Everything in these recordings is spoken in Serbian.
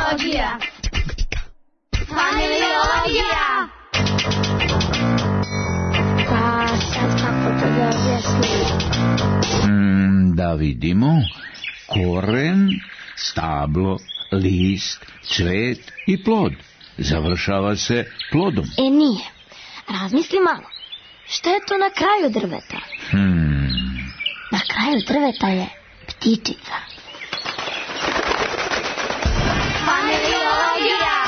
Familiologija. Familiologija. Pa sad kako to da objasnim? Da vidimo. Koren, stablo, list, cvet i plod. Završava se plodom. Nije. Razmisli malo. Šta je to na kraju drveta? Na kraju drveta je ptičica. Familiologija.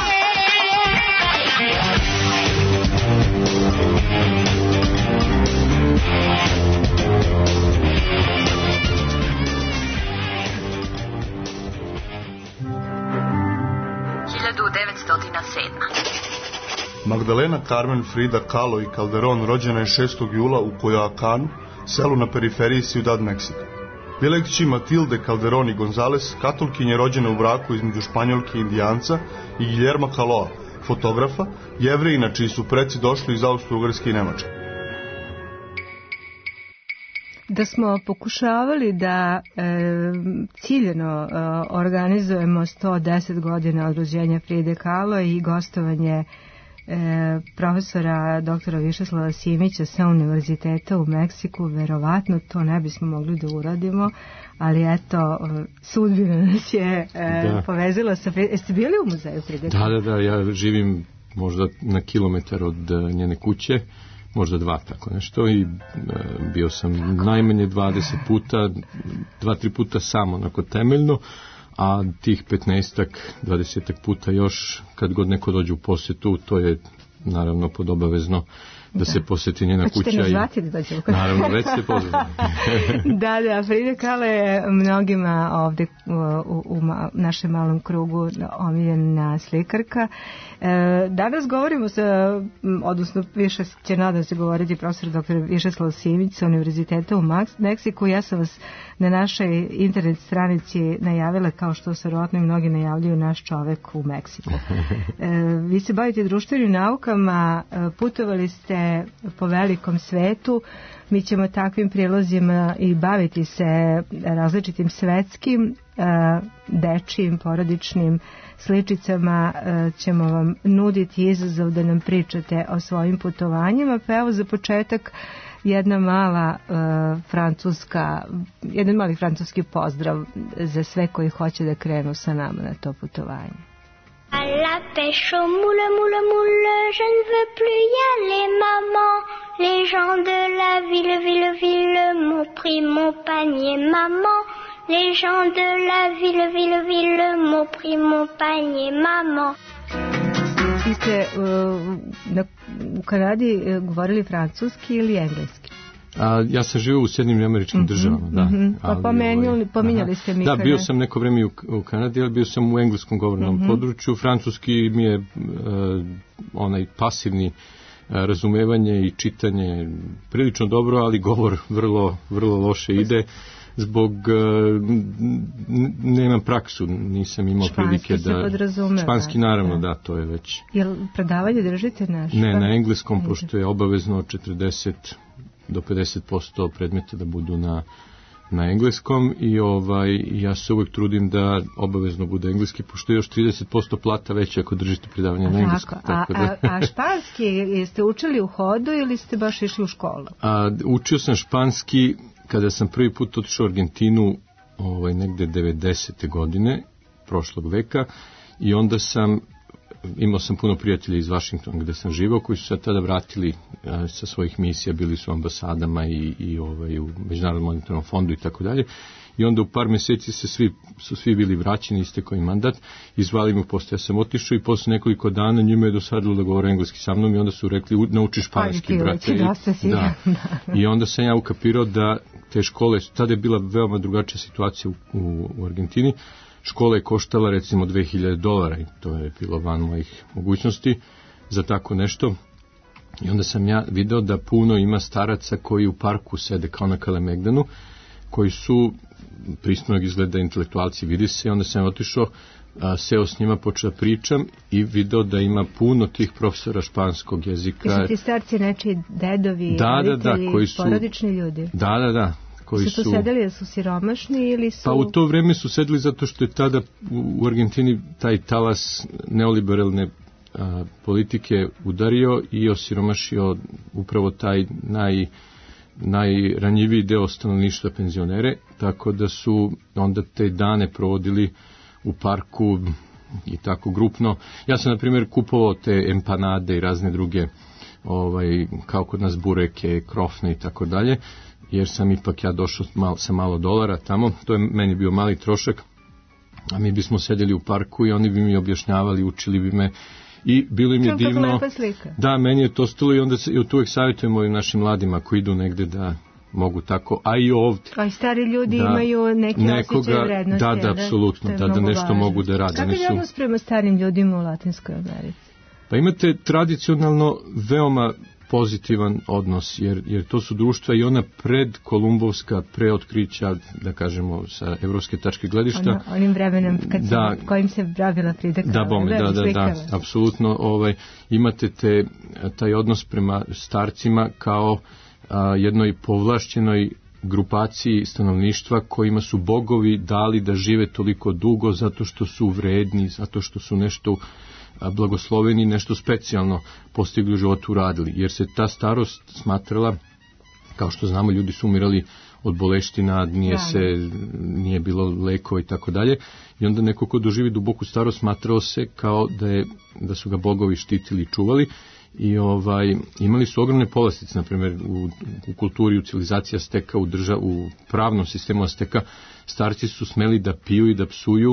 Magdalena Carmen Frida Kahlo i Calderón rođena je 6. jula u Coyoacanu, selu na periferiji Ciudad Meksika. Bila je kći Matilde Calderón i González, katolkinje rođene u braku između Španjolke i Indijanca, i Guillerma Caloa, fotografa, Jevrejina čiji su preci došli iz Austro-Ugarske i Nemačke. Da smo pokušavali da ciljeno organizujemo 110 godina od rođenja Fride Kahlo i gostovanje profesora doktora Višeslava Simića sa univerziteta u Meksiku, verovatno to ne bismo mogli da uradimo, ali eto, sudbina nas je povezila sa Fride. Jeste bili u muzeju Fride Kahlo? Da, ja živim možda na kilometar od njene kuće, možda 2, tako nešto, i bio sam najmanje 20 puta, 2-3 puta samo, onako temeljno, a tih 15-20 puta još, kad god neko dođe u posjetu, to je naravno podobavezno da se posjeti njena kuća. Hoćete nas zvati da dođemo? Naravno, već ste pozvani. Da, Frida Kahlo je mnogima ovde u našem malom krugu omiljena slikarka. Danas govorimo odnosno više će nadam se govoriti profesor dr. Višeslav Simić sa univerziteta u Meksiku. Ja sam vas na našoj internet stranici najavila, kao što se verovatno i mnogi najavljuju, naš čovek u Meksiku. Vi se bavite društvenim naukama, putovali ste po velikom svetu. Mi ćemo takvim prilozima i baviti se različitim svetskim, dečijim, porodičnim sličicama. Ćemo vam nuditi izazov da nam pričate o svojim putovanjima. Pa evo za početak jedan mali francuski pozdrav za sve koji hoće da krenu sa nama na to putovanje. À la pêche au moule, moule, moule, je ne veux plus y aller, maman. Les gens de la ville, ville, ville m'ont pris mon panier, maman. Les gens de la ville, ville, ville m'ont pris mon panier, maman. Vi ste u Kanadi govorili francuski ili engleski? Ja sam živio u Sjedinjenim Američkim Državama, da. Pa pominjali ste mi. Da, bio sam neko vreme u Kanadi, ali bio sam u engleskom govornom području. Francuski mi je onaj pasivni razumevanje i čitanje prilično dobro, ali govor vrlo, vrlo loše ide. Zbog nemam praksu, nisam imao prilike da... Španski se podrazumeva. Španski naravno, da, to je već... Jel predavanje držite na španski? Ne, na engleskom, pošto je obavezno 40 do 50% predmeta da budu na engleskom, i ja se uvek trudim da obavezno bude engleski, pošto je još 30% plata veće ako držite predavanje na engleskom. A španski jeste učili u hodu ili ste baš išli u školu? Učio sam španski kada sam prvi put otišao u Argentinu negde 90. godine prošlog veka, i onda imao sam puno prijatelja iz Vašingtona gde sam živao, koji su se tada vratili sa svojih misija, bili su u ambasadama i u Međunarodnom monetarnom fondu i tako dalje. I onda u par meseci su svi bili vraćeni, istekao im mandat, i zvali me posle. Ja sam otišao i posle nekoliko dana njima je dosadilo da govore engleski sa mnom, i onda su rekli nauči španski, brate. Da. I onda sam ja ukapirao da te škole, tada je bila veoma drugačija situacija u Argentini. Škola je koštala recimo $2000 i to je bilo van mojih mogućnosti za tako nešto. I onda sam ja video da puno ima staraca koji u parku sede kao na Kalemegdanu, koji su pristojnog izgleda intelektualci, vidi se. I onda sam otišao, seo s njima, počeo da pričam i video da ima puno tih profesora španskog jezika. Su ti starci nečiji dedovi, roditelji, koji su, porodični ljudi? Da, koji su tu sedeli, jer su siromašni ili su... Pa u to vreme su sedeli zato što je tada u Argentini taj talas neoliberalne politike udario i osiromašio upravo taj najranjiviji deo stanovništva, penzionere, tako da su onda te dane provodili u parku i tako grupno. Ja sam, na primjer, kupovao te empanade i razne druge, kao kod nas bureke, krofne i tako dalje, jer sam ipak ja došao sa malo dolara tamo, to je meni bio mali trošak, a mi bismo sedjeli u parku i oni bi mi objašnjavali, učili bi me i bilo im je divno. Da, meni je to stilo i onda to uvijek savjetujemo i našim mladima koji idu negde da mogu tako, a i ovdje. A i stari ljudi imaju neki osjećaj vrednosti. Da, apsolutno, da nešto važno mogu da rade. Kako je odnos prema starim ljudima u Latinskoj Americi? Pa imate tradicionalno veoma pozitivan odnos, jer to su društva i ona predkolumbovska preotkrića, da kažemo, sa evropske tačke gledišta. Onim vremenom kojim se pravila Frida Kahlo. Da, apsolutno. Imate taj odnos prema starcima kao jednoj povlašćenoj grupaciji stanovništva kojima su bogovi dali da žive toliko dugo zato što su vredni, zato što su nešto blagosloveni, nešto specijalno postigli u životu, uradili. Jer se ta starost smatrala, kao što znamo, ljudi su umirali od boleština, nije bilo lekova i tako dalje. I onda neko ko doživi duboku starost smatrao se kao da su ga bogovi štitili i čuvali. I imali su ogromne povlastice, na primjer u kulturi, u civilizaciji Azteka, u pravnom sistemu Azteka, starci su smeli da piju i da psuju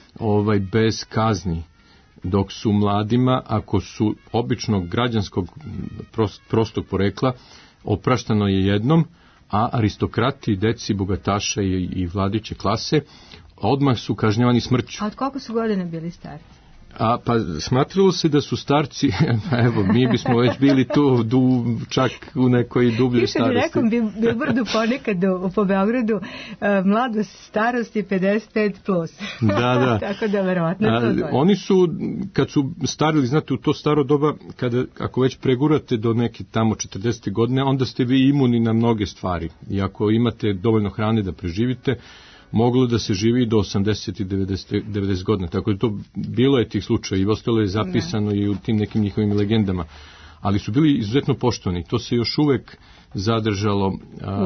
bez kazni, dok su mladima, ako su običnog građanskog prostog porekla, opraštano je jednom, a aristokrati, deci, bogataša i vladiće klase odmah su kažnjavani smrću. A od koliko su godine bili starci? Pa smatralo se da su starci, evo, mi bismo već bili tu čak u nekoj dubljoj starosti. Piše mi nekom billboardu ponekad po Beogradu, mladost starosti 55 plus. Da. Tako da verovatno to. Oni su, kad su starili, znate, u to staro doba, ako već pregurate do neke tamo 40. godine, onda ste vi imuni na mnoge stvari. I ako imate dovoljno hrane da preživite, moglo da se živi do 80 i 90 godina. Tako da to bilo je tih slučaja i ostalo je zapisano i u tim nekim njihovim legendama. Ali su bili izuzetno poštovani. To se još uvek zadržalo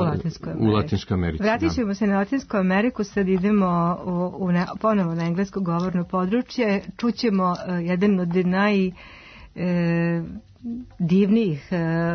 u Latinskoj Americi. Vratit ćemo se na Latinsku Ameriku, sad idemo ponovo na englesko govorno područje. Čućemo jedan od najdivnijih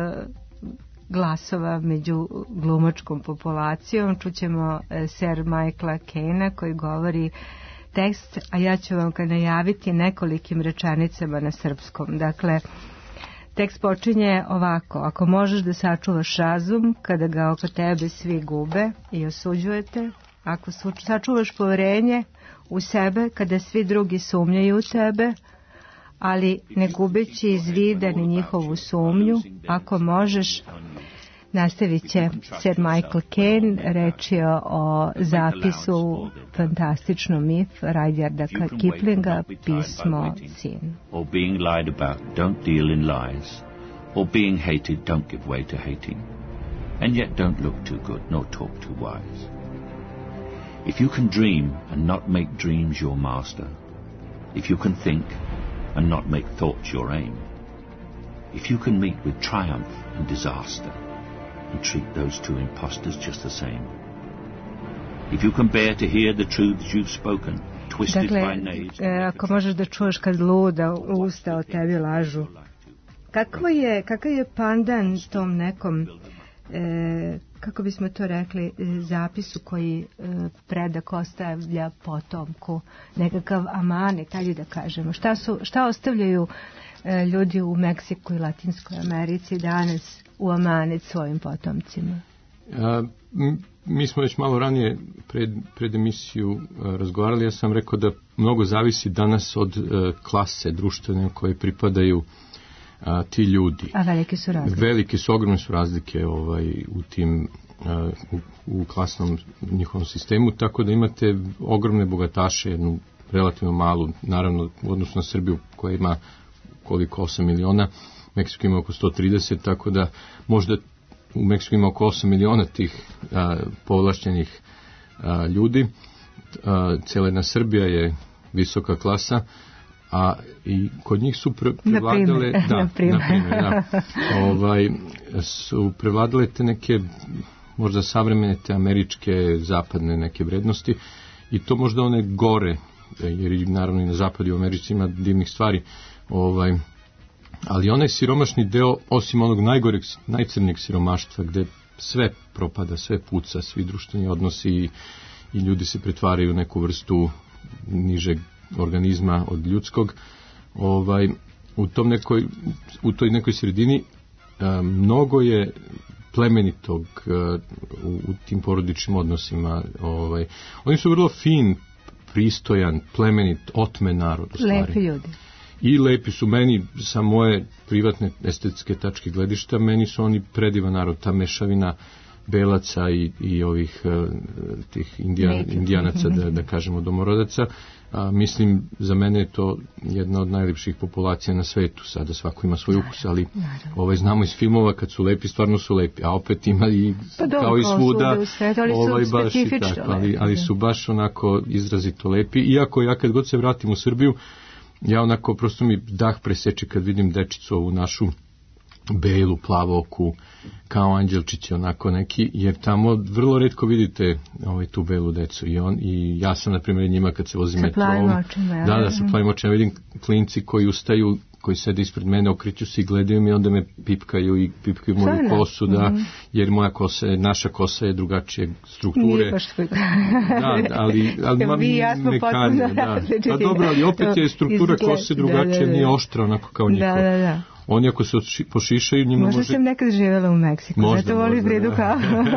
glasova među glumačkom populacijom. Čućemo Sir Michaela Caine koji govori tekst, a ja ću vam ga najaviti nekolikim rečenicama na srpskom. Dakle, tekst počinje ovako: ako možeš da sačuvaš razum kada ga oko tebe svi gube i osuđujete, ako sačuvaš poverenje u sebe kada svi drugi sumnjaju u tebe, ali ne gubeći iz vida ni njihovu sumnju, ako možeš. Nastavit će Sir Michael Caine, reč je o zapisu fantastičnom mif Rudyarda Kiplinga, pismo Sin. Or being lied about, don't deal in lies. Or being hated, don't give way to hating. And yet don't look too good, nor talk too wise. If you can dream and not make dreams your master, if you can think and not make thoughts your aim, if you can meet with triumph and disaster, and treat those two impostors just the same. If you can bear to hear the truths you've spoken, twisted by knaves... ako možeš da čuješ kad luda usta o tebi lažu. Kakav je pandan tom nekom, kako bismo to rekli, zapisu koji predak ostavlja potomku, nekakav amanet, ajde da kažemo. Šta ostavljaju ljudi u Meksiku i Latinskoj Americi danas u amanet svojim potomcima? Mi smo već malo ranije pred emisiju razgovarali. Ja sam rekao da mnogo zavisi danas od klase društvene koje pripadaju ti ljudi. A velike su razlike? Ogromne su razlike u tim u klasnom njihovom sistemu, tako da imate ogromne bogataše, jednu relativno malu, naravno u odnosu na Srbiju koja ima koliko 8 miliona, Meksiko ima oko 130, tako da možda u Meksiku ima oko 8 miliona tih povlašćenih ljudi. Celena Srbija je visoka klasa, a i kod njih su prevladale su prevladale te neke možda savremene te američke zapadne neke vrednosti i to možda one gore, jer naravno i na zapadu u Americi ima divnih stvari, ali onaj siromašni deo, osim onog najgoreg, najcrnijeg siromaštva gde sve propada, sve puca, svi društveni odnosi i ljudi se pretvaraju u neku vrstu nižeg organizma od ljudskog, u toj nekoj sredini mnogo je plemenitog u tim porodičnim odnosima. Oni su vrlo fin, pristojan, plemenit, otmen narod u stvari. Lepi ljudi. I lepi su meni, sa moje privatne estetske tačke gledišta, meni su oni predivan narod, ta mešavina belaca i ovih tih indijanaca, da kažemo domorodaca. Mislim, za mene je to jedna od najlepših populacija na svetu. Sada svako ima svoj ukus, ali znamo iz filmova kad su lepi, stvarno su lepi, a opet ima i kao i svuda, baš i tako, ali su baš onako izrazito lepi. Iako ja kad god se vratim u Srbiju, ja onako prosto mi dah preseče kad vidim dečicu ovu našu belu, plavoku, kao anđelčići onako neki, jer tamo vrlo retko vidite tu belu decu i ja sam na primjer njima kad se vozim metrom, sa plavim očima vidim klinci koji ustaju, koji sede ispred mene, okreću se i gledaju mi, onda me pipkaju i pipkaju moju kosu, jer moja kosa je, naša kosa je drugačije strukture. Nije baš tvoj. ali pa dobro, ali opet je struktura kose drugačija, nije oštra onako kao njihova. Oni ako se pošišaju, njima možda sam nekad živjela u Meksiku, zato voli vredu kao.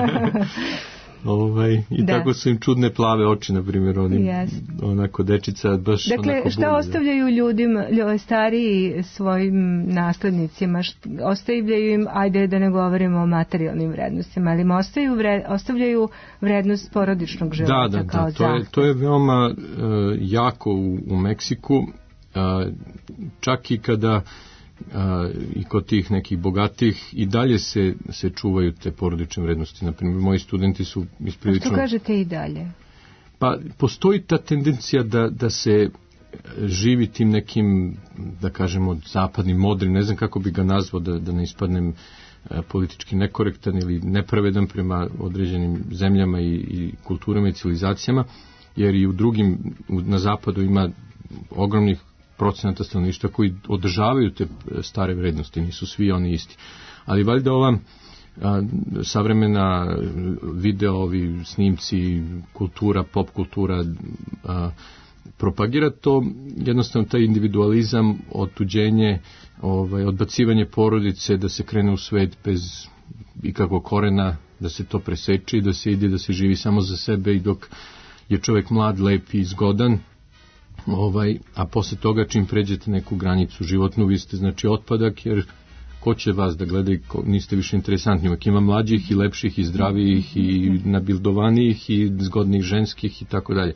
I tako su im čudne plave oči, na primjer, onako dečica baš onako Dakle, šta ostavljaju ljudima, stariji svojim naslednicima, ostavljaju im, ajde da ne govorimo o materijalnim vrednostima, ali ostavljaju vrednost porodičnog života kao zahtev. To je veoma jako u Meksiku, čak i kada i kod tih nekih bogatih i dalje se čuvaju te porodične vrednosti. Naprimjer, moji studenti su isprilično... Što kažete i dalje? Pa, postoji ta tendencija da se živi tim nekim, da kažemo, zapadnim, modrim, ne znam kako bi ga nazvao, da ne ispadnem politički nekorektan ili nepravedan prema određenim zemljama i kulturama i civilizacijama, jer i u drugim, na zapadu ima ogromnih procenata stanovništva koji održavaju te stare vrednosti, nisu svi oni isti. Ali valjda ova savremena video, ovi snimci, kultura, pop kultura propagira to, jednostavno taj individualizam, otuđenje, odbacivanje porodice, da se krene u svet bez ikakvog korena, da se to preseče i da se ide, da se živi samo za sebe i dok je čovjek mlad, lep i zgodan, a posle toga čim pređete neku granicu životnu, vi ste znači otpadak, jer ko će vas da gleda, niste više interesantni, uvijek ima mlađih i lepših i zdravijih i nabildovanijih i zgodnih ženskih i tako dalje.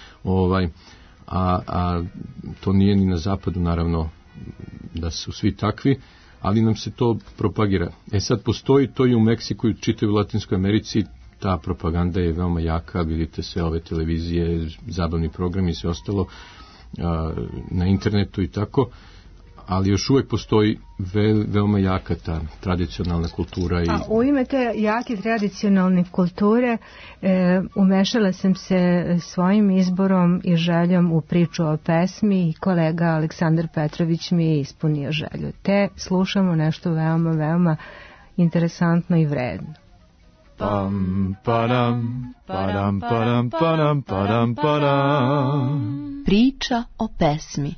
A to nije ni na zapadu naravno da su svi takvi, ali nam se to propagira. Sad postoji to i u Meksiku i u čitavoj Latinskoj Americi, ta propaganda je veoma jaka, vidite sve ove televizije, zabavni programi i sve ostalo na internetu i tako, ali još uvijek postoji veoma jaka ta tradicionalna kultura. A u ime te jake tradicionalne kulture umešala sam se svojim izborom i željom u priču o pesmi i kolega Aleksandar Petrović mi je ispunio želju. Te slušamo nešto veoma, veoma interesantno i vredno. Pam, padam, padam, padam, padam, padam, padam. Priča o pesmi.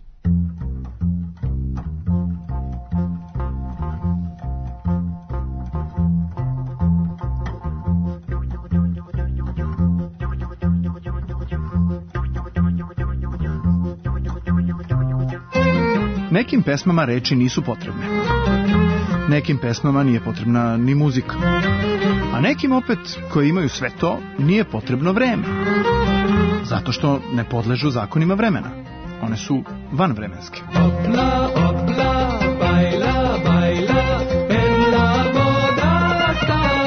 Nekim pesmama reči nisu potrebne. Nekim pesmama nije potrebna ni muzika. A nekim opet, koji imaju sve to, nije potrebno vreme. Zato što ne podležu zakonima vremena. One su vanvremenske. Opla, opla, baila, baila, en la boda hasta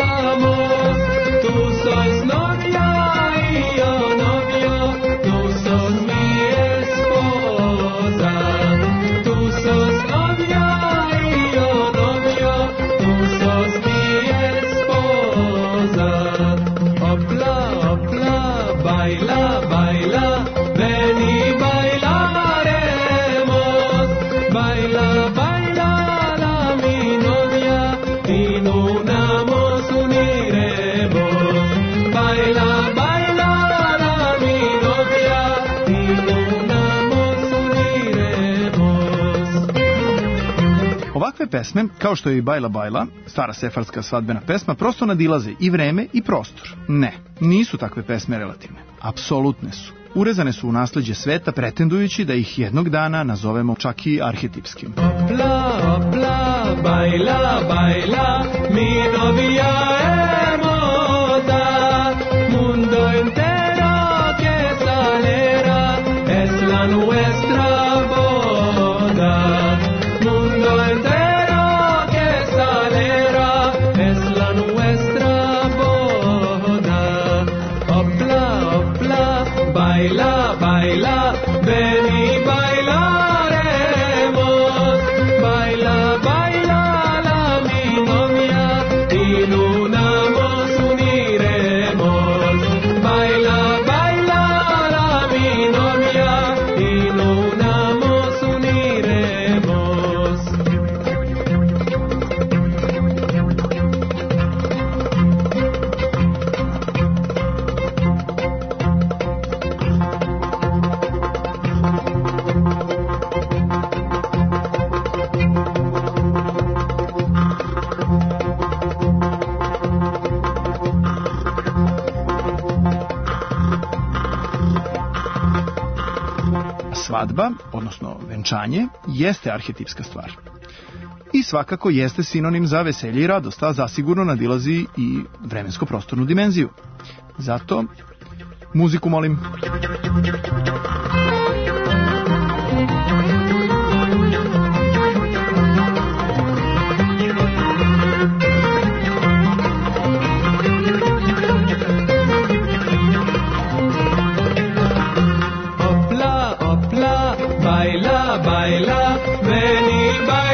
baila, baila, ven y bailaremos. Baila, baila la mi novia y en una nos uniremos. Baila, baila la mi novia y en una nos uniremos. Ovakve pesme, kao što je i Bajla Bajla, stara sefardska svadbena pesma, prosto nadilaze i vreme i prostor. Ne, nisu takve pesme relativne. Apsolutne su. Urezane su u nasleđe sveta, pretendujući da ih jednog dana nazovemo čak i arhetipskim. Opla, opla, baila, baila, mi novia hermosa, mundo entero que salera, es la nuestra boda. Mundo entero que salera, es la nuestra boda. Opla, opla, baila, baila, ven y bailaremos. Baila, baila la mi novia y en una nos uniremos. Baila, baila la mi novia y en una nos uniremos. Svadba, odnosno venčanje, jeste arhetipska stvar. I svakako jeste sinonim za veselje i radost, a zasigurno nadilazi i vremensko-prostornu dimenziju. Zato, muziku molim. Baila, baila, ven y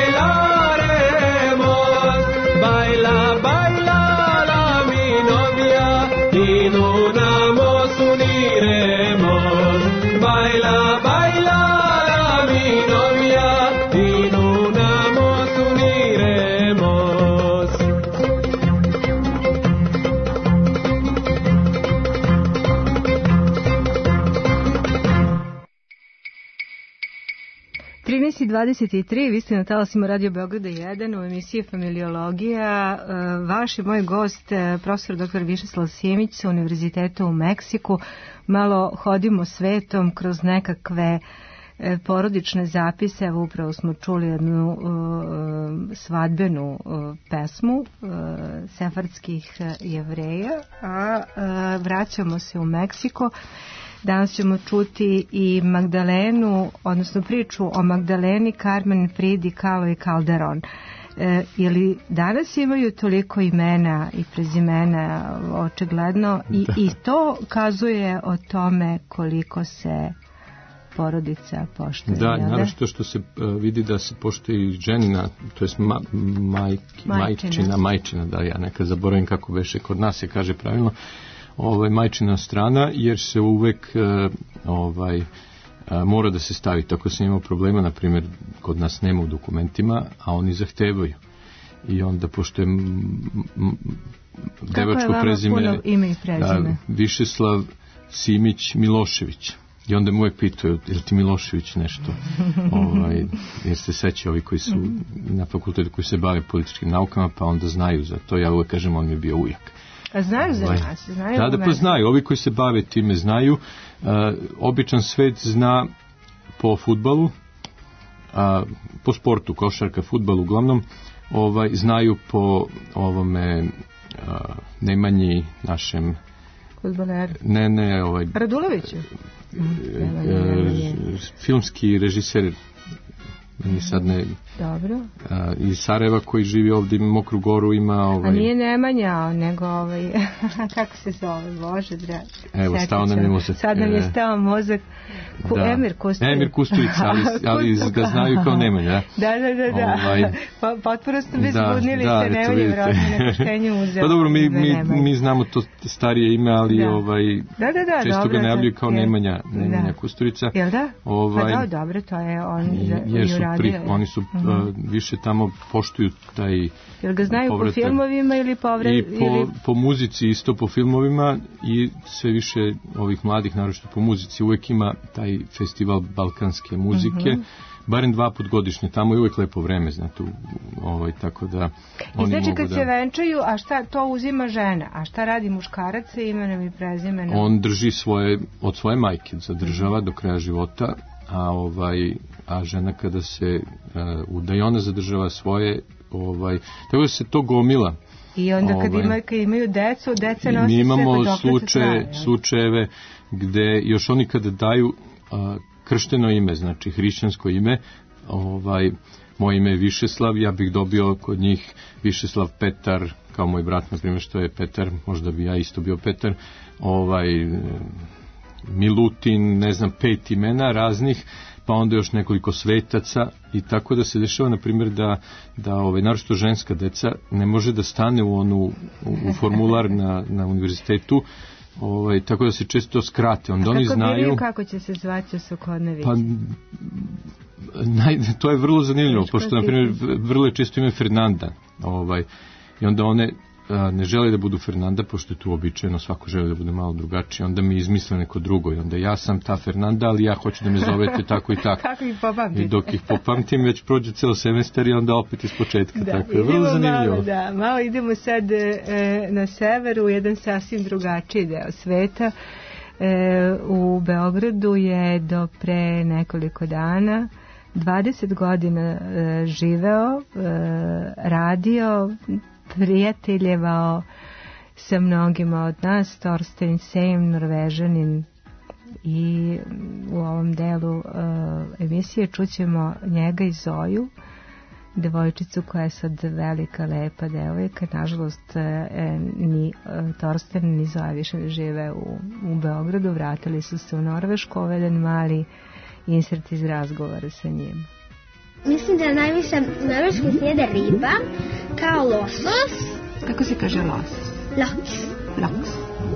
bailaremos. Baila, baila la mi novia y en una nos uniremos. Baila, baila la mi novia y en una nos uniremos. 13:23, vi ste na talasima Radio Beograda 1 u emisiji Familiologija. Vaš je moj gost, profesor dr. Višeslav Simić sa Univerziteta u Meksiku. Malo hodimo svetom kroz nekakve porodične zapise. Evo upravo smo čuli jednu svadbenu pesmu sefardskih Jevreja, a vraćamo se u Meksiko. Danas ćemo čuti i Magdalenu, odnosno priču o Magdaleni, Carmen, Fridi Kahlo i Calderon. Je li danas imaju toliko imena i prezimena, očigledno, i to kazuje o tome koliko se porodica poštuje. Da, naravno što se vidi da se poštuje i ženina, to je majčina, da ja nekad zaboravim kako beše, kod nas se kaže pravilno, majčina strana, jer se uvek mora da se stavi. Tako sam imao problema, na primjer, kod nas nema u dokumentima, a oni zahtevaju. I onda, pošto je devačko prezime, puno ime i prezime? Višeslav Simić Milošević. I onda mu uvek pitaju, je li ti Milošević nešto? Jer se seća ovi koji su na fakultetu, koji se bave političkim naukama, pa onda znaju za to. Ja uvek kažem, on mi je bio ujak. A znaju za nas? Da, pa znaju. Ovi koji se bave time znaju. Običan svet zna po fudbalu, po sportu, košarka, fudbal uglavnom, znaju po ovome Nemanji našem fudbaleru. Ne, Raduloviću? Filmski režiser Meni sad ne... Dobro. Iz Sarajeva koji živi ovdje, ima Mokru Goru, ima... A nije Nemanja, nego kako se zove, Bože, dragi. Evo, stao nam je mozak. Sad nam je stao mozak. Emir Kusturica. Emir Kusturica, ali ga znaju kao Nemanja. Da. Potpuno ste me zbudnili sa Nemanjem, vjerojatno na krštenju uzeo. Pa dobro, mi znamo to starije ime, ali često ga najavljuju kao Nemanja Kusturica. Jel da? Pa dobro, to je on i uradio. Oni su više tamo poštuju taj... Jel ga znaju po filmovima ili po muzici, isto po filmovima, i sve više ovih mladih, naročito po muzici, uvek ima taj festival balkanske muzike, barem 2 put godišnje, tamo je uvek lepo vreme, znate, tako da oni znači mogu kad se venčaju, a šta to uzima žena, a šta radi muškarac sa imenom i prezimenom? On drži od svoje majke, zadržava do kraja života, a žena kada se udaje, ona zadržava svoje, tako da se to gomila. I onda kad imaju decu, deca nose mi imamo sve slučajeve gde još oni kada daju kršteno ime, znači hrišćansko ime, moje ime je Višeslav, ja bih dobio kod njih Višeslav Petar, kao moj brat, na primjer, što je Petar, možda bi ja isto bio Petar, Milutin, ne znam, 5 imena raznih, pa onda još nekoliko svetaca, i tako da se dešava, na primjer, da naročito ženska deca ne može da stane u formular na univerzitetu, tako da se često skrate. Onda oni znaju kako će se zvati Sokonović. Pa to je vrlo zanimljivo, pošto, na primjer, vrlo je često ime Fernanda, i onda one ne žele da budu Fernanda, pošto je tu običajno, svako želi da bude malo drugačije, onda mi izmisle neko drugo, i onda ja sam ta Fernanda, ali ja hoću da me zovete tako i tako. Kako ih popamtite? I dok ih popamtim, već prođe ceo semestar i onda opet iz početka. Tako je vrlo zanimljivo. Malo idemo sad na severu, u jedan sasvim drugačiji deo sveta. U Beogradu je do pre nekoliko dana 20 godina živeo, radio, prijateljevao sa mnogima od nas, Torsten Seim, Norvežanin, i u ovom delu emisije čućemo njega i Zoju, devojčicu koja je sad velika, lepa devojka. Nažalost, ni Torsten ni Zoja više ne žive u Beogradu, vratili su se u Norvešku. Ovo je jedan mali insert iz razgovora sa njim. Mislim da najviše u Norveškoj se jede riba, kao losos. Kako se kaže losos? Loks.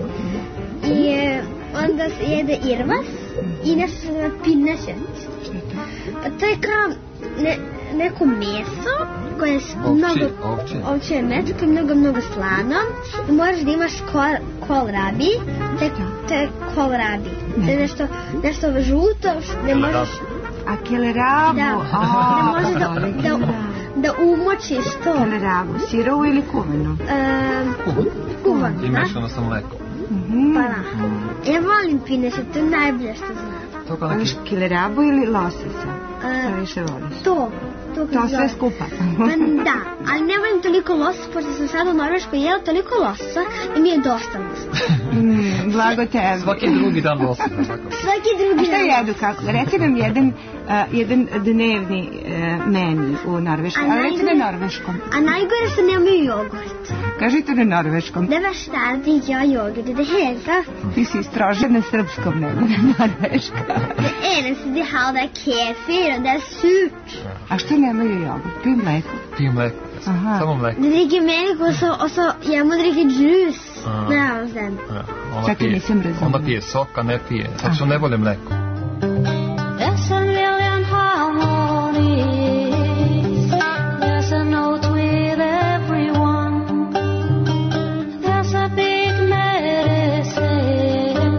I onda se jede irvas i nešto se zove pinnekjøtt. Pa to je kao neko meso koje je ovčje meso koje je mnogo slano, i moraš da imaš kohlrabi. To je kohlrabi. To je nešto žuto, ne možeš... A kelerabu? Da može da umočiš to. Kelerabu, sirovu ili kuvenu? Kuvenu. I mešano sa mlekom. Pa da. Ja volim pinnekjøtt, to je najbolje što znam. Voliš kelerabu ili lososa? Što više voliš? To sve skupa. Pa da, ali ne volim toliko lososa, pošto sam sad u Norveškoj jela toliko lososa da mi je dosta lososa. Blago tebi. Svaki drugi dan lososa. Svaki drugi dan. Šta jedu kako? Reci nam jedan dnevni meni u Norveškoj, ali reci na norveškom. A najgore što nemaju jogurt. Kaži to na norveškom. Det värsta är att det inte har yoghurt i det hela taget. Ti si strože na srpskom nego na norveškom. Det eneste de har det är kefir och det är surt. A što nemaju jogurt? Piju mleko? Piju mleko, samo mleko. De dricker mleko och så jag må dricka djus. Nej, sen. Čekaj, nisam razumela. Onda pije sok, a ne pije, zato što ne vole mleko. There's a million harmonies. There's a note with everyone. There's a big medicine.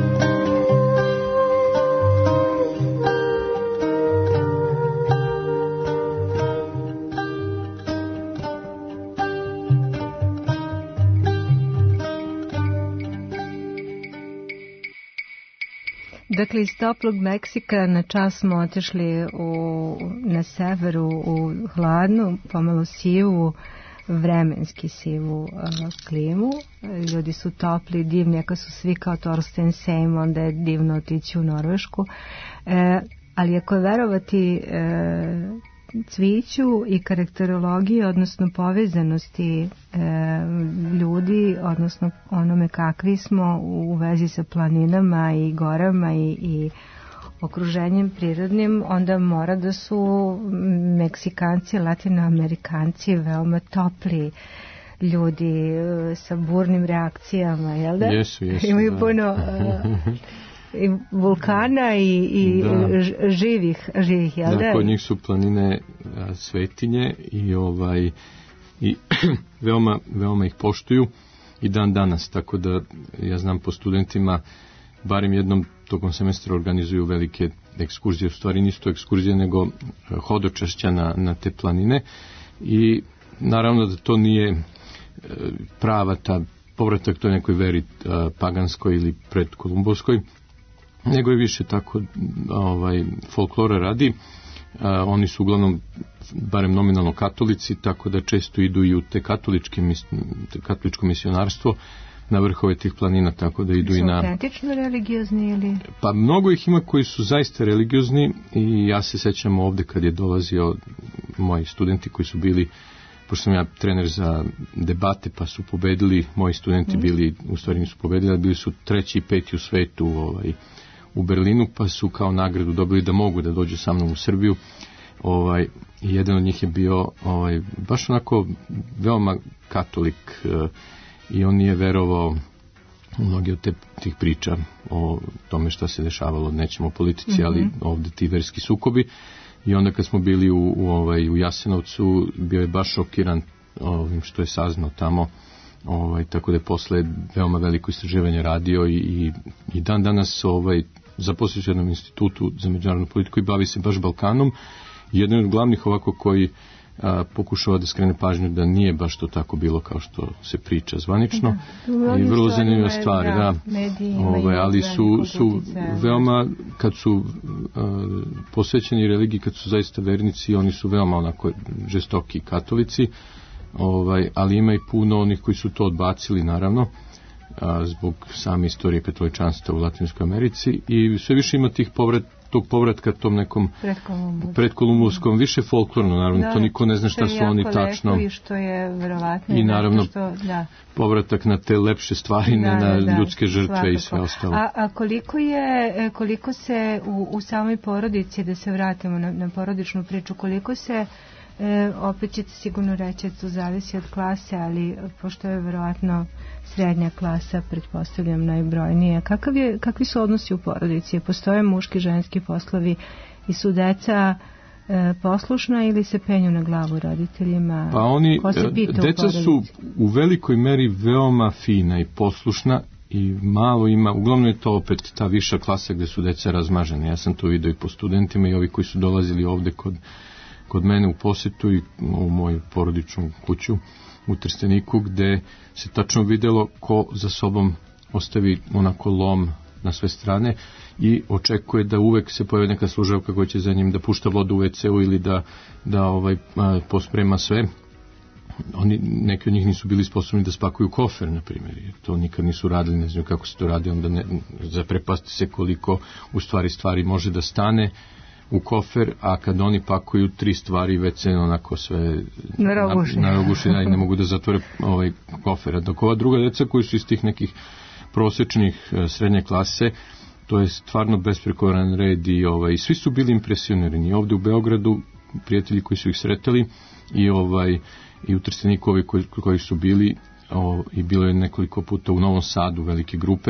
Dakle, iz toplog Meksika na čas smo otišli na severu u hladnu, pomalo sivu, vremenski sivu klimu. Ljudi su topli, divni, ako su svi kao Torsten Seim, onda je divno otići u Norvešku. ali ako je verovati cviću i karakterologiji, odnosno povezanosti ljudi, odnosno onome kakvi smo u vezi sa planinama i gorama i okruženjem prirodnim, onda mora da su Meksikanci, Latinoamerikanci veoma topli ljudi sa burnim reakcijama, jel da? Jesu, imaju puno i vulkana i živih, jel da? Kod njih su planine svetinje i veoma ih poštuju i dan danas, tako da ja znam po studentima barem jednom tokom semestra organizuju velike ekskurzije, u stvari nisu to ekskurzije nego hodočašća na te planine i naravno da to nije prava ta povratak toj nekoj veri paganskoj ili predkolumbovskoj, nego je više tako folklora radi. Oni su uglavnom barem nominalno katolici, tako da često idu i u te katoličko misionarstvo na vrhove tih planina, tako da idu i na... Su autentično religiozni ili... Pa mnogo ih ima koji su zaista religiozni i ja se sećam ovde kad je dolazio moji studenti koji su bili, pošto sam ja trener za debate, pa su pobedili, moji studenti bili, u stvari nisu pobedili, ali bili su 3. i 5. u svetu u Berlinu, pa su kao nagradu dobili da mogu da dođu sa mnom u Srbiju. Jedan od njih je bio baš onako veoma katolik i on nije verovao u mnogi od tih priča o tome šta se dešavalo, nećemo o politici, ali ovde ti verski sukobi. I onda kad smo bili u Jasenovcu, bio je baš šokiran ovim što je saznao tamo, tako da je posle veoma veliko istraživanje radio i dan danas zaposlio se u jednom institutu za međunarodnu politiku i bavi se baš Balkanom. Jedan od glavnih ovako koji pokušava da skrene pažnju da nije baš to tako bilo kao što se priča zvanično i vrlo zanimljiva stvar, ali su veoma, kad su posvećeni religiji, kad su zaista vernici, oni su veoma onako žestoki katolici, ali ima i puno onih koji su to odbacili naravno zbog same istorije katoličanstva u Latinskoj Americi i sve više ima tog povratka tom nekom predkolumbovskom, više folklorno, naravno, to niko ne zna šta su oni tačno. I što je verovatno i naravno povratak na te lepše stvari, na ljudske žrtve svakako. I sve ostalo. A koliko se u samoj porodici, da se vratimo na porodičnu priču, koliko se opet ćete sigurno reći da to zavisi od klase, ali pošto je verovatno srednja klasa, pretpostavljam najbrojnija, kakvi su odnosi u porodici? Postoje muški, ženski poslovi i su deca poslušna ili se penju na glavu roditeljima? Pa deca su u velikoj meri veoma fina i poslušna i malo ima, uglavnom je to opet ta viša klasa gde su deca razmažene. Ja sam to vidio i po studentima i ovi koji su dolazili ovde kod mene u posetu i u moju porodičnu kuću u Trsteniku, gde se tačno videlo ko za sobom ostavi onako lom na sve strane i očekuje da uvek se pojavi neka služavka koja će za njim da pušta vodu u WC-u ili da posprema sve. Neki od njih nisu bili sposobni da spakuju kofer, na primjer, jer to nikad nisu radili, ne znaju kako se to radi, onda zaprepasti se koliko u stvari može da stane u kofer, a kad oni pakuju 3 stvari, već se onako sve naroguši i ne mogu da zatvore kofer. Dok ova druga deca koji su iz tih nekih prosečnih srednje klase, to je stvarno besprekoran red i svi su bili impresionirani. Ovde u Beogradu, prijatelji koji su ih sretali i u Trsteniku ovi koji su bili i bilo je nekoliko puta u Novom Sadu velike grupe.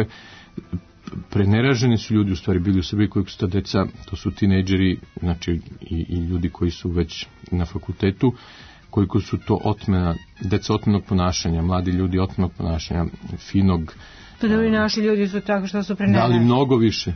Preneraženi su ljudi u stvari bili u Srbiji, koji su ta deca, to su tinejdžeri, znači i ljudi koji su već na fakultetu, koliko su to deca otmenog ponašanja, mladi ljudi otmenog ponašanja, finog. Pa da li naši ljudi su tako što su preneraženi? Ali mnogo više.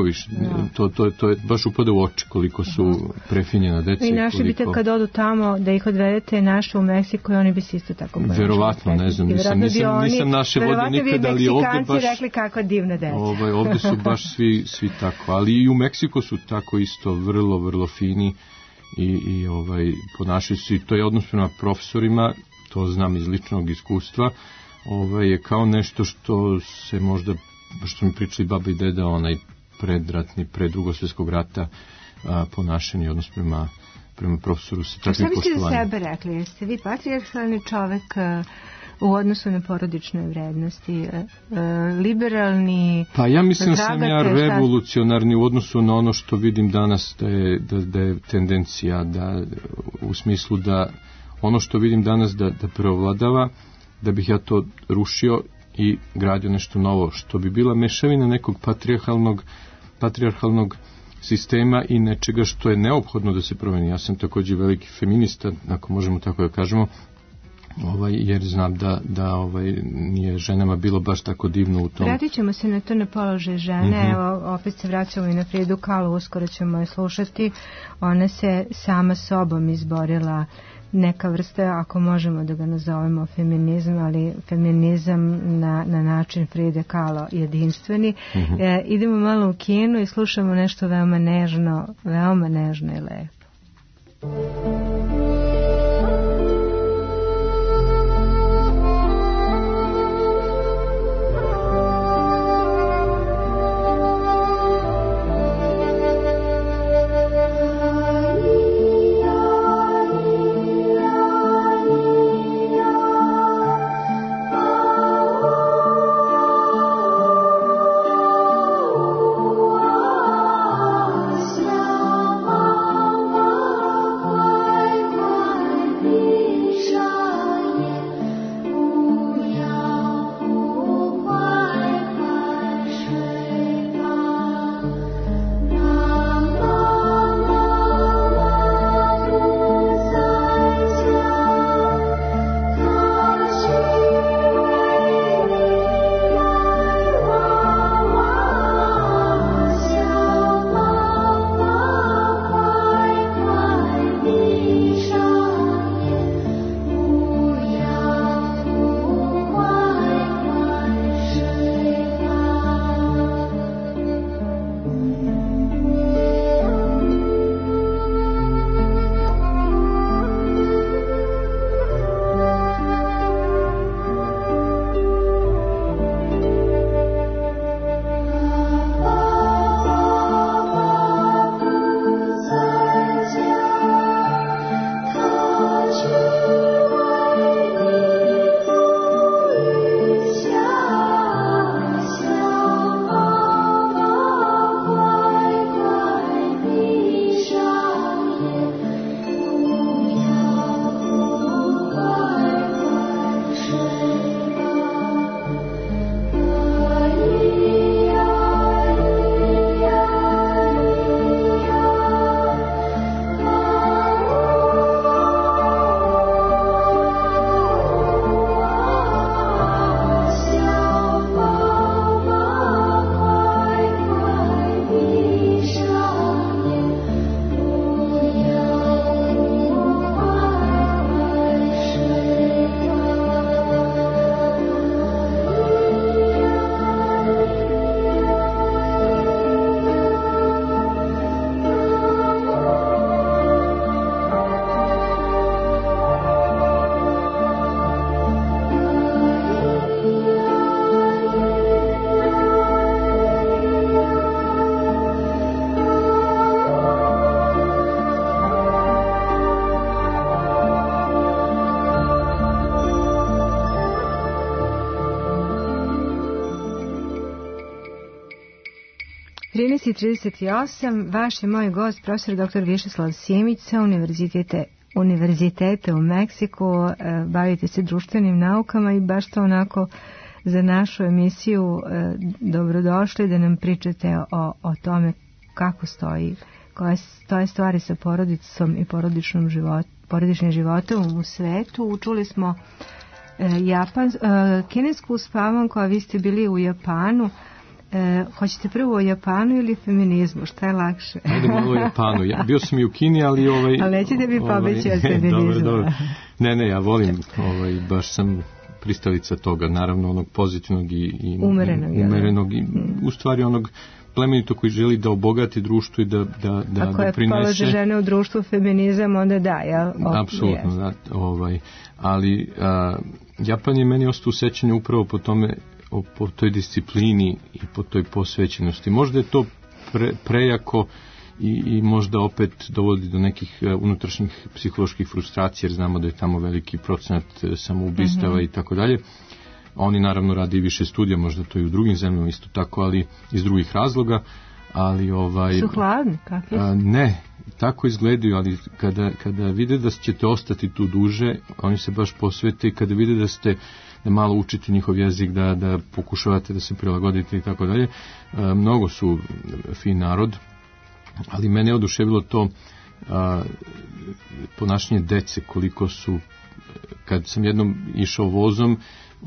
To je baš upada u oči koliko su prefinjena deca. I naši bi te kad odu tamo da ih odvedete naše u Meksiku i oni bi se isto tako ponašali. Verovatno, ne znam, nisam naše vodio nikada, ali ovde baš... rekli kako divna deca. Ovde su baš svi tako, ali i u Meksiku su tako isto vrlo, vrlo fini i ponašaju se, i to je odnos prema profesorima, to znam iz ličnog iskustva, je kao nešto što se možda, što mi pričali baba i deda, predratni, pre Drugog svjetskog rata, ponašanje, odnos prema profesoru sa takvim poštovanjem. Šta biste za sebe rekli? Jeste vi patrijarhalni čovek u odnosu na porodične vrednosti, liberalni? Pa ja mislim da sam ja revolucionarni u odnosu na ono što vidim danas da je tendencija, da u smislu da ono što vidim danas da preovladava, da bih ja to rušio i gradio nešto novo, što bi bila mešavina nekog patrijarhalnog sistema i nečega što je neophodno da se promeni. Ja sam također veliki feminista, ako možemo tako da kažemo, jer znam da nije ženama bilo baš tako divno u tom. Vratit ćemo se na to, na položaj žene. Evo, opet se vraćamo i na Fridu Kahlo, uskoro ćemo je slušati. Ona se sama sobom izborila, neka vrsta, ako možemo da ga nazovemo feminizam, ali feminizam na način Fride Kahlo jedinstveni. Idemo malo u kinu i slušamo nešto veoma nežno i lepo. U 13:38 vaš je moj gost, profesor dr. Višeslav Simić sa univerziteta u Meksiku. Bavite se društvenim naukama i baš to onako za našu emisiju dobrodošli da nam pričate o tome kako stoji, koje stoje stvari sa porodicom i porodičnim životom u svetu. Čuli smo kinesku uspavanku, a vi ste bili u Japanu. Hoćete prvo o Japanu ili feminizmu? Šta je lakše? Ajde malo o Japanu. Bio sam i u Kini, ali... Ali nećete mi pobeći od feminizma. Dobro. Ne, ja volim, baš sam pristalica toga, naravno onog pozitivnog i umerenog i u stvari onog plemenito koji želi da obogati društvo i da prinese... Ako je položaj žene u društvu feminizam, onda da, jel? Apsolutno, da. Ali Japan je meni ostao u sećanju upravo po tome, po toj disciplini i po toj posvećenosti. Možda je to prejako i možda opet dovodi do nekih unutrašnjih psiholoških frustracija, jer znamo da je tamo veliki procenat samoubistava i tako dalje. Oni naravno rade i više studija, možda to i u drugim zemljama isto tako, ali iz drugih razloga. Ali su hladni, kakvi su? Ne, tako izgledaju, ali kada vide da ćete ostati tu duže, oni se baš posvete, i kada vide da malo učite njihov jezik, da pokušavate da se prilagodite i tako dalje. Mnogo su fin narod, ali mene je oduševilo to ponašanje dece, koliko su, kad sam jednom išao vozom,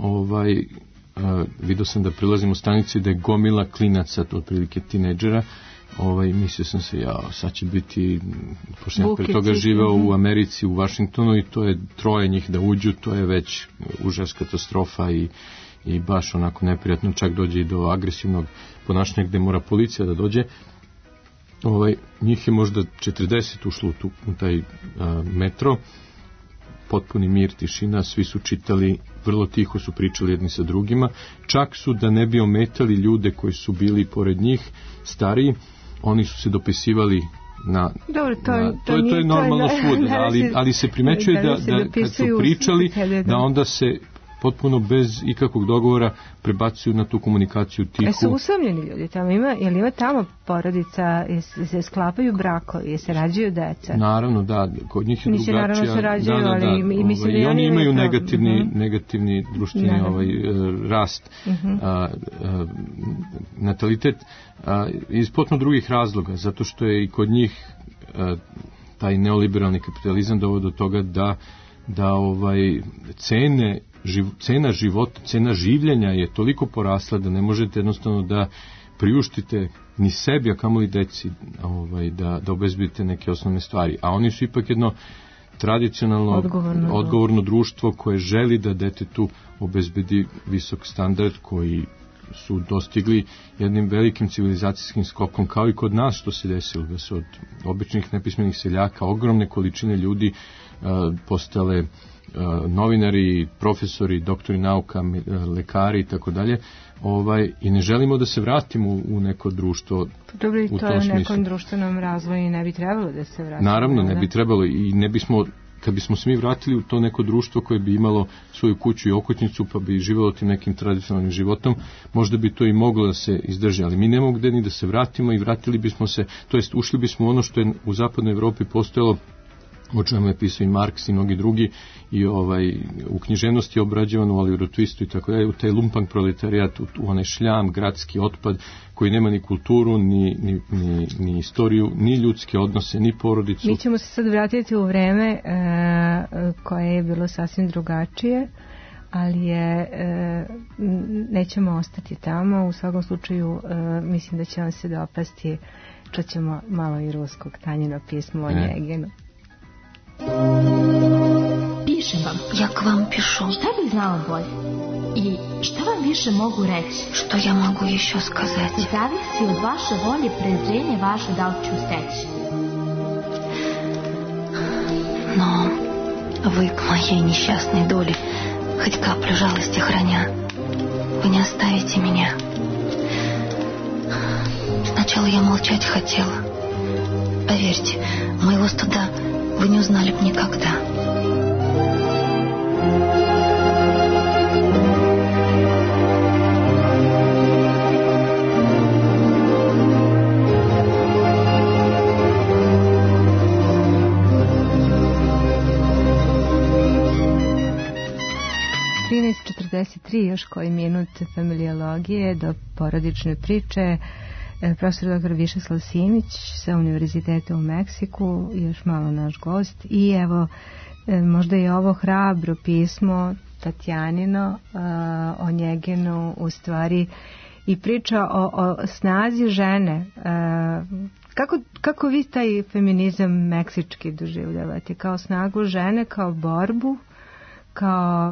vidio sam da prilazim u stanicu i da je gomila klinaca, otprilike tineđera, mislio sam se, sad će biti, pošto sam pre toga živeo u Americi, u Vašingtonu, i to je 3 njih da uđu, to je već užas, katastrofa i baš onako neprijatno, čak dođe i do agresivnog ponašanja gde mora policija da dođe. Njih je možda 40 ušlo u taj metro, potpuni mir, tišina, svi su čitali, vrlo tiho su pričali jedni sa drugima, čak su, da ne bi ometali ljude koji su bili pored njih, stariji, oni su se dopisivali na... Dobro, to je normalno svuda, ali se primećuje da kad su pričali, da onda se potpuno bez ikakvog dogovora prebacuju na tu komunikaciju tihu. Su usamljeni ljudi tamo? Je li ima tamo porodica, se sklapaju brakovi, je se rađaju deca? Naravno, da, kod njih je drugačija. Naravno se rađaju, ali mislim da i oni imaju negativni društveni rast, natalitet, iz potpuno drugih razloga, zato što je i kod njih taj neoliberalni kapitalizam dovodi do toga da cena života, cena življenja je toliko porasla da ne možete jednostavno da priuštite ni sebi, a kamoli deci, da obezbedite neke osnovne stvari. A oni su ipak jedno tradicionalno, odgovorno društvo koje želi da detetu obezbedi visok standard, koji su dostigli jednim velikim civilizacijskim skokom, kao i kod nas što se desilo, da su od običnih nepismenih seljaka ogromne količine ljudi postale novinari, profesori, doktori nauka, lekari i tako dalje, i ne želimo da se vratimo u neko društvo. Dobro, i to je u nekom društvenom razvoju i ne bi trebalo da se vratimo. Naravno, ne bi trebalo, i ne bismo, kad bismo se mi vratili u to neko društvo koje bi imalo svoju kuću i okućnicu, pa bi živjelo tim nekim tradicionalnim životom, možda bi to i moglo da se izdrži, ali mi nemamo gde ni da se vratimo, i vratili bismo se, to jest ušli bismo u ono što je u zapadnoj Evropi postojalo, o čemu je pisao i Marks i mnogi drugi, i u književnosti je obrađivano, u Oliveru Twistu i tako dalje, u taj lumpan proletarijat, u onaj šljam, gradski otpad koji nema ni kulturu, ni istoriju, ni ljudske odnose, ni porodicu. Mi ćemo se sad vratiti u vreme koje je bilo sasvim drugačije, ali nećemo ostati tamo. U svakom slučaju mislim da će vam se dopasti, čućemo malo i ruskog Tanjino pismo o Njeginu. Pišem vam. Ja k vam pišu. Šta bih znala bolje? I šta vam više mogu reći? Što ja mogu еще сказать? Zavisi od vaše volje, prezrenje vaše, da li ću steći. Но вы к моей несчастной доле хоть каплю жалости храня. Вы не оставите меня. Сначала я молчать хотела. Поверьте, моего стыда вы не узнали бы никогда. Još koji minut familiologije do porodične priče. Profesor dr. Višeslav Simić sa Univerziteta u Meksiku, još malo naš gost. I evo, možda je ovo hrabro pismo Tatjanino o Njeginu, u stvari i priča o snazi žene. Kako vi taj feminizam meksički doživljavate? Kao snagu žene, kao borbu, kao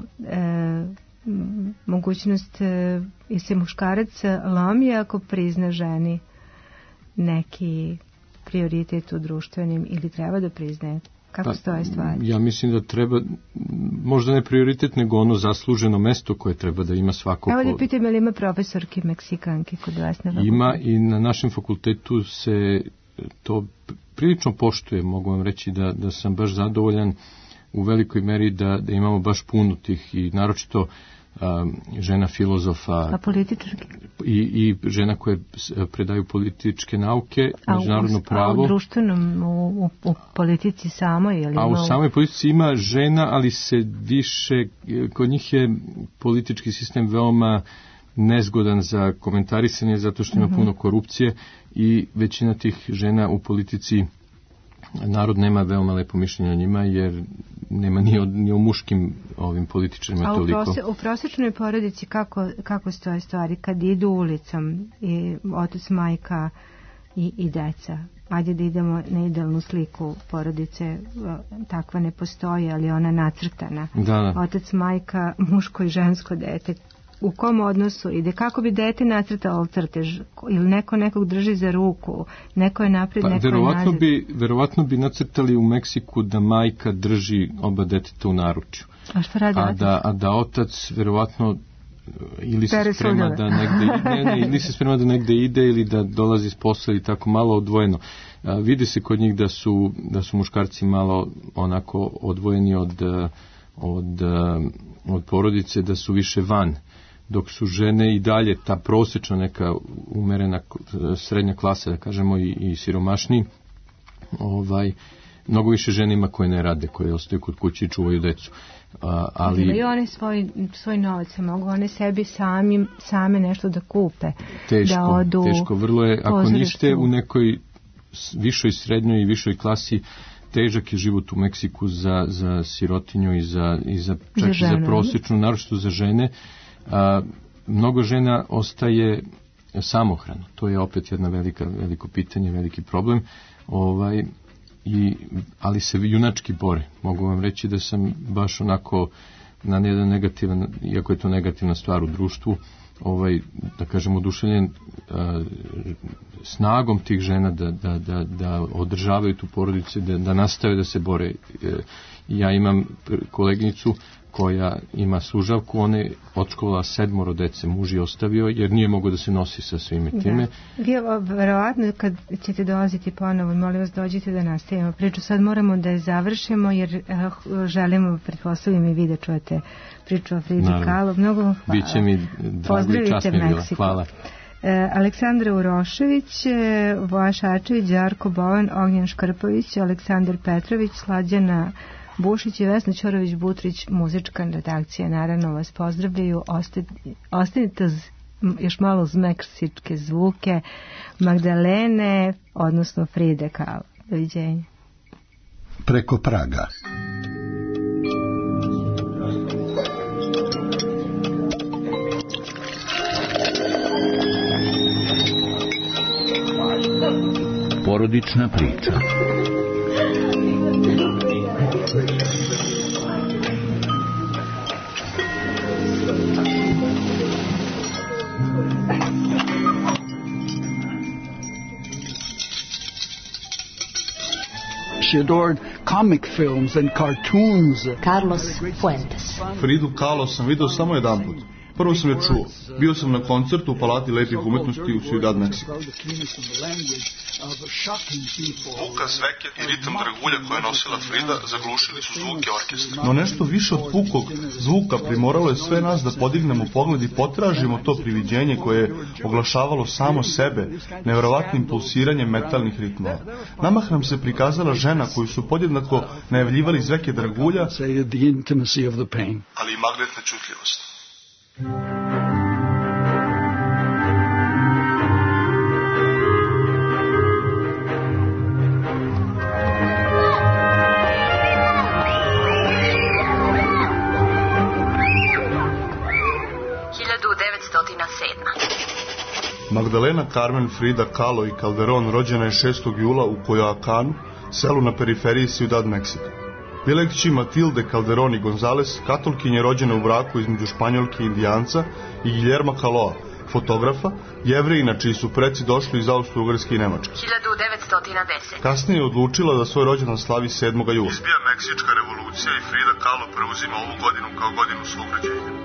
mogućnost i se muškarac lomi ako prizna ženi neki prioritet u društvenim, ili treba da priznaje? Kako stoje stvari? Ja mislim da treba, možda ne prioritet, nego ono zasluženo mesto koje treba da ima svako. Evo da pitam, ili ima profesorki Meksikanke kod vas na fakultetu? Ima, i na našem fakultetu se to prilično poštujem, mogu vam reći da sam baš zadovoljan u velikoj meri da imamo baš puno tih i naročito žena filozofa. A političarki? I žena koje predaju političke nauke, međunarodno pravo. A u društvenom, u politici samoj? A u samoj politici ima žena, ali se više, kod njih je politički sistem veoma nezgodan za komentarisanje, zato što ima puno korupcije i većina tih žena u politici, narod nema veoma lepo mišljenje o njima, jer nema ni o muškim ovim političarima toliko. A u prosječnoj porodici kako stoje stvari kad idu ulicom i otac, majka i deca? Ajde da idemo na idealnu sliku porodice, takva ne postoji, ali ona nacrtana. Da. Otac, majka, muško i žensko dete. U kom odnosu ide? Kako bi dete nacrtalo crtež? Ili neko nekog drži za ruku? Neko je napred, neko je nazad? Verovatno bi nacrtali u Meksiku da majka drži oba deteta u naručju. A što radi otac? A da otac verovatno ili se sprema da negde ili se sprema da negde ide ili da dolazi s posla ili tako malo odvojeno. Vidi se kod njih da su muškarci malo onako odvojeni od porodice, da su više van, dok su žene i dalje ta prosječna neka umerena srednja klasa, da kažemo, i siromašni, mnogo više žena ima koje ne rade, koje ostaju kod kuće i čuvaju decu. Ali imaju one svoj novac, mogu one sebi same nešto da kupe. Teško, vrlo je, ako niste u nekoj višoj srednjoj i višoj klasi, težak je život u Meksiku za sirotinju i čak i za prosječnu, naročito za žene. Mnogo žena ostaje samohrano. To je opet jedna veliko pitanje, veliki problem. Ali se junački bore. Mogu vam reći da sam baš onako na jedan negativan, iako je to negativna stvar u društvu, da kažem, oduševljen snagom tih žena da održavaju tu porodicu, da nastave da se bore. Ja imam koleginicu koja ima služavku, ona je odškolovala 7 dece, muž je ostavio jer nije mogao da se nosi sa svime time. Verovatno kad ćete dolaziti ponovo, molim vas dođite da nastavimo priču. Sad moramo da je završimo jer želimo, pretpostavljam i vi da čujete priču o Fridi Kahlo. Mnogo hvala. Biće mi drago i čast mi je bila. Hvala. Aleksandra Urošević, Voja Šačević, Đarko Bovan, Ognjen Škrpović, Aleksandar Petrović, Slađana Bušić i Vesna Ćorović-Butrić, muzička redakcija. Naravno vas pozdravljaju. Ostanite još malo uz meksičke zvuke Magdalene, odnosno Fride Kahlo. Doviđenja. Preko praga. Porodična priča. She adored comic films and cartoons. Carlos Fuentes. Fridu Kahlo sam video samo jedan put. Prvo sam je čuo. Bio sam na koncertu u Palati lepih umetnosti u Ciudad Mexico. Buka, zveket i ritam dragulja koje je nosila Frida zaglušili su zvuke orkestra. No nešto više od pukog zvuka primoralo je sve nas da podignemo pogled i potražimo to priviđenje koje je oglašavalo samo sebe neverovatnim pulsiranjem metalnih ritmova. Namah nam se prikazala žena koju su podjednako najavljivali zveke dragulja, ali i magnetna čutljivost. Magdalena Carmen Frida Kahlo i Calderón rođena je 6. jula u Coyoacanu, selu na periferiji Ciudad Mexico. Bila je kći Matilde Calderón i González, katolkinje rođena u braku između Španjolke i Indijanca, i Guillerma Caloa, fotografa, Jevrejina čiji su preci došli iz Austro-Ugarske i Nemačke. 1910. Kasnije je odlučila da svoj rođendan slavi 7. jula. Izbija Meksička revolucija i Frida Kahlo preuzima ovu godinu kao godinu svog rođenja.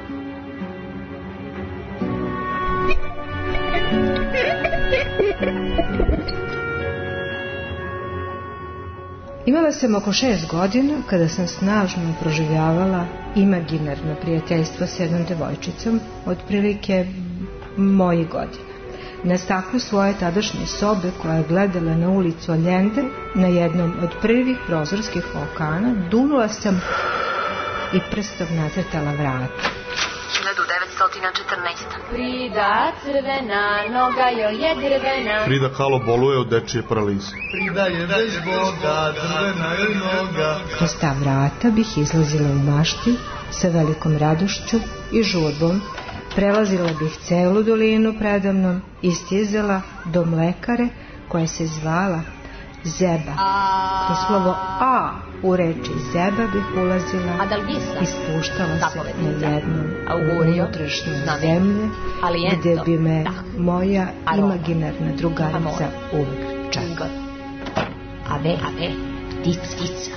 Imala sam oko 6 godina kada sam snažno proživljavala imaginarno prijateljstvo s jednom devojčicom, otprilike mojih godina. Na staklu svoje tadašnje sobe koja je gledala na ulicu Allende, na jednom od prvih prozorskih okana, dunula sam i prstom nacrtala vrata. 1914. Frida, crvena, noga joj je drvena. Frida Kahlo boluje od dečije paralize. Frida je već Boga, drvena je noga. Kroz ta vrata bih izlazila u mašti sa velikom radošću i žurbom, prelazila bih celu dolinu predamnom i stizala do mlekare koja se zvala Zeba. Kroz slovo A u reči Zeba bih ulazila i spuštala se na jednom unutrašnjem zemlje gdje bi me moja imaginarna drugarica uvek čekala. Ave, ptica.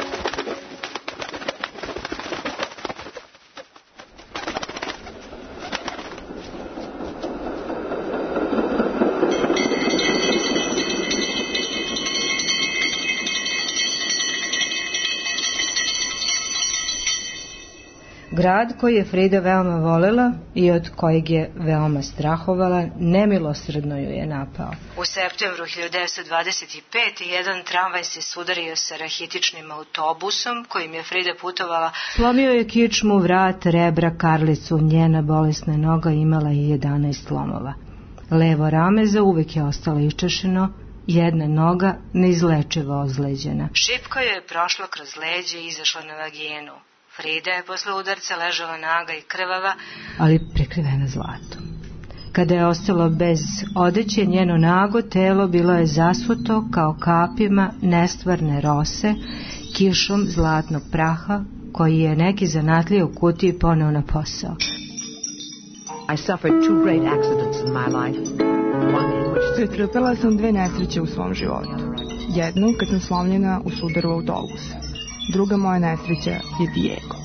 Grad koji je Frida veoma volela i od kojeg je veoma strahovala, nemilosrdno ju je napao. U septembru 1925. jedan tramvaj se sudario sa rahitičnim autobusom kojim je Frida putovala. Slomio je kičmu, vrat, rebra, karlicu, njena bolesna noga imala je 11 slomova. Levo rame zauvek je ostalo iščešeno, jedna noga neizlečivo ozleđena. Šipka joj je prošla kroz leđe i izašla na vaginu. Frida je posle udarca ležala naga i krvava, ali prekrivena zlatom. Kada je ostalo bez odeće, njeno nago telo bilo je zasuto kao kapima nestvarne rose, kišom zlatnog praha, koji je neki zanatlije u kutiji poneo na posao. I suffered two great accidents in my life. Pretrpela sam 2 nesreće u svom životu. Jednu kad sam slomljena u sudaru autobusa. Druga moja nesreća je Diego.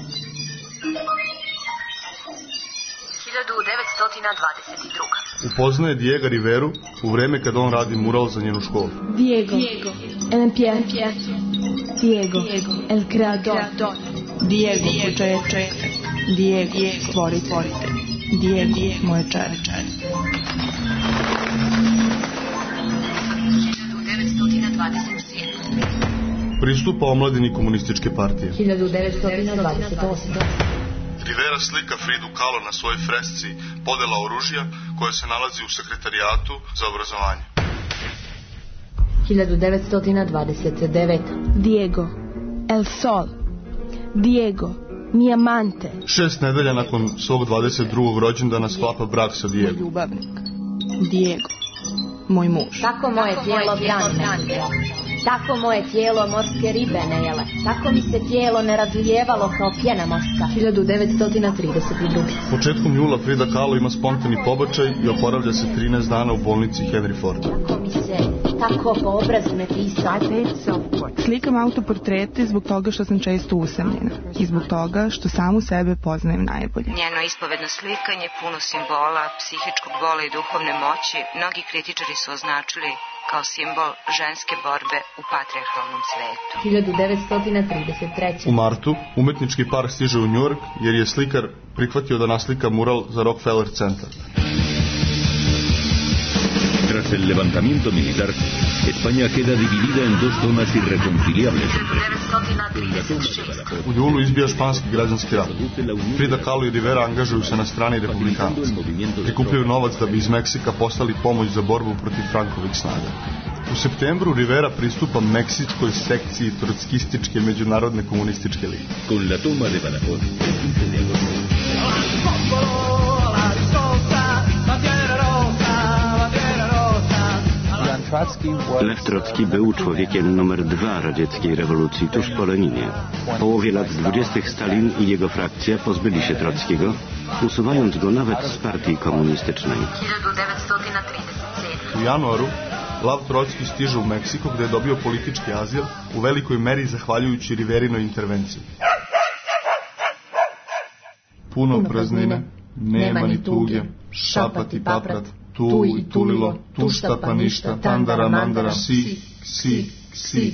1922. Upoznaje Diego Riveru u vreme kada on radi mural za njenu školu. Diego, el empieza. Diego, el creador. Diego, početak. Diego, stvoritelj. Diego, moje čere. 1927. Pristupa omladini komunističke partije. 1928. Rivera slika Fridu Kahlo na svojoj fresci Podela oružja koja se nalazi u sekretarijatu za obrazovanje. 1929. Diego, el sol. Diego, mi amante. 6 nedelja nakon svog 22. rođendana sklapa brak sa Diego. Moj ljubavnik. Diego, moj muž. Tako moje tijelo brani. Tako moje tijelo morske ribe ne jele. Tako mi se tijelo ne razlijevalo kao pjena morska. 1932. Početkom jula Frida Kahlo ima spontani pobačaj i oporavlja se 13 dana u bolnici Henry Ford. Tako mi se, tako po obrazu ne pisao. Slikam autoportrete zbog toga što sam često usamljena i zbog toga što samu sebe poznajem najbolje. Njeno ispovedno slikanje puno simbola, psihičkog bola i duhovne moći, mnogi kritičari su označili kao simbol ženske borbe u patrijarhalnom svetu. 1933. U martu umetnički par stiže u New York jer je slikar prihvatio da naslika mural za Rockefeller centar. Tras el levantamiento militar, España queda dividida en dos zonas irreconciliables. U julu izbija španski građanski rat. Frida Kahlo i Rivera angažuju se na strani republikanaca. Prikupljaju novac da bi iz Meksika poslali pomoć za borbu protiv Frankovih snaga. U septembru Rivera pristupa meksičkoj sekciji trotskističke međunarodne komunističke lige. Con la toma de Badajoz, el 15 de agosto. Lew Trocki był człowiekiem numer 2 radzieckiej rewolucji tuż po Leninie. W połowie lat 20. Stalin i jego frakcja pozbyli się Trockiego, usuwając go nawet z partii komunistycznej. U januaru Lav Trocki stiže u Meksiko gde je dobio politički azil u velikoj meri zahvaljujući Riverinoj intervenciji. Puno praznine, nema ni tuge, šapat i paprat, tu i tulilo, tušta pa ništa, tandara mandara, si, psi,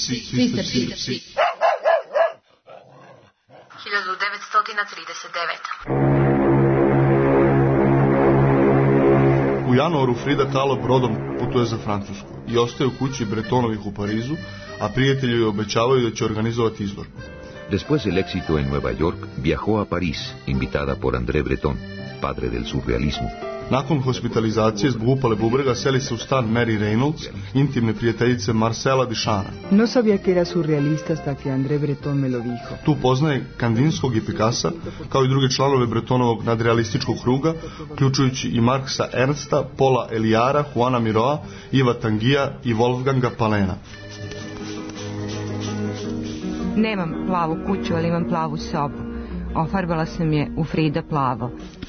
1939. U januaru Frida Kahlo brodom putuje za Francusku i ostaje u kući Bretonovih u Parizu, a prijatelji joj obećavaju da će organizovati izložbu. Después del éxito en Nueva York, viajó a París, invitada por André Breton, padre del surrealismo. Nakon hospitalizacije zbog upale bubrega seli se u stan Mary Reynolds, intimne prijateljice Marcela Duchampa. No sabía que era surrealista hasta que André Breton me lo dijo. Tu poznaje Kandinskog i Picassa, kao i druge članove Bretonovog nadrealističkog kruga, uključujući i Marksa Ernsta, Paula Eliara, Juana Miroa, Iva Tanguija i Wolfganga Palena. Nemam plavu kuću, ali imam plavu sobu. Ofarbala sam je u Frida plavo.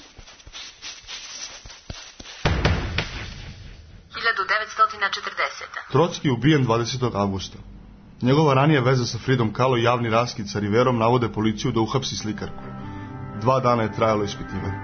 1940. Trotski je ubijen 20. avgusta. Njegova ranija veza sa Fridom Kahlo i javni raskid sa Riverom navode policiju da uhapsi slikarku. 2 dana je trajalo ispitivanje.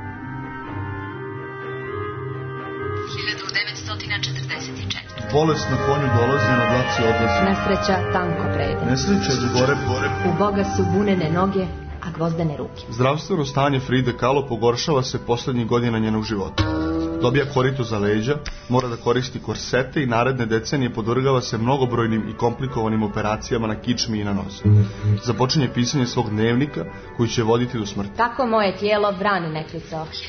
1944. Bolest na konju dolazi, na vlaci odlazi. Nesreća tanko prede. Nesreća je gore. U Boga su bunene noge, a gvozdene ruke. Zdravstveno stanje Fride Kahlo pogoršava se poslednjih godina njenog života. Dobija korito za leđa, mora da koristi korsete i naredne decenije podvrgava se mnogobrojnim i komplikovanim operacijama na kičmi i na nozi. Započinje pisanje svog dnevnika koji će voditi do smrti. Tako moje tijelo vran ne klicao. 1951.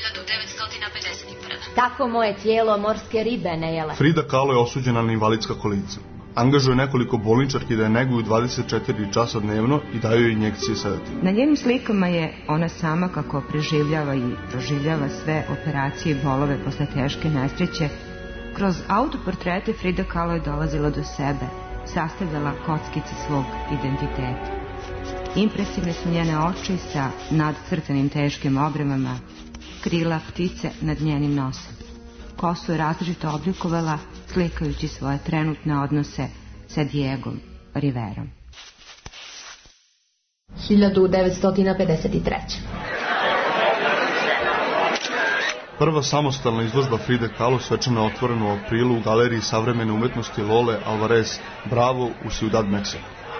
Tako moje tijelo morske ribe ne jele. Frida Kahlo je osuđena na invalidska kolica. Angažuje nekoliko bolničarki da je neguju 24 časa dnevno i daju joj injekcije sedativa. Na njenim slikama je ona sama kako preživljava i proživljava sve operacije i bolove posle teške nesreće. Kroz autoportrete Frida Kahlo je dolazila do sebe, sastavljala kockice svog identiteta. Impresivne su njene oči sa nadcrtanim teškim obremama, krila ptice nad njenim nosom. Kosu je različito oblikovala, slikajući svoje trenutne odnose sa Diegom Riverom. 1953. Prva samostalna izložba Fride Kahlo svečano je otvorena u aprilu u Galeriji savremene umetnosti Lole Alvarez Bravo u Ciudad Mexico.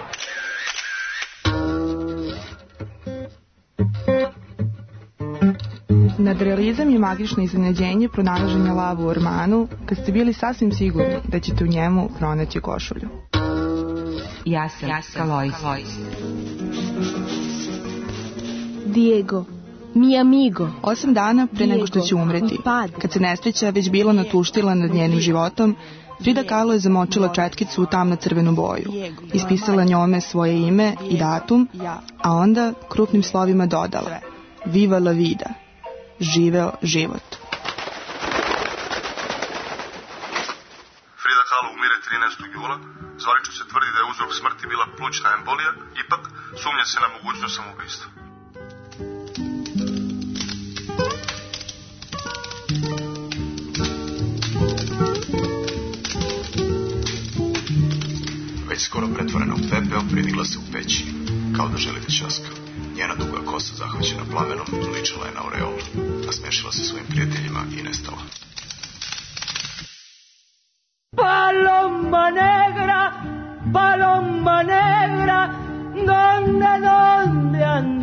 Nadrealizam je magično iznenađenje pronalaženja lava u ormanu kad ste bili sasvim sigurni da ćete u njemu pronaći košulju. Ja sam Kalois. Diego, mi amigo. 8 dana pre nego što će umreti, kad se nesreća već bila natuštila nad njenim životom, Frida Kahlo je zamočila četkicu u tamno-crvenu boju, ispisala njome svoje ime i datum, a onda krupnim slovima dodala Viva la vida. Živeo život. Frida Kahlo umire 13. jula. Zvanično se tvrdi da je uzrok smrti bila plućna embolija, ipak sumnja se na mogućnost samoubistva. Već skoro pretvorena u pepeo, pridigla se u peći, kao da želi da ćaska. Njena duga kosa zahvaćena plamenom ličila je na aureolu. Nasmešila se svojim prijateljima i nestala. Paloma negra, donde andas?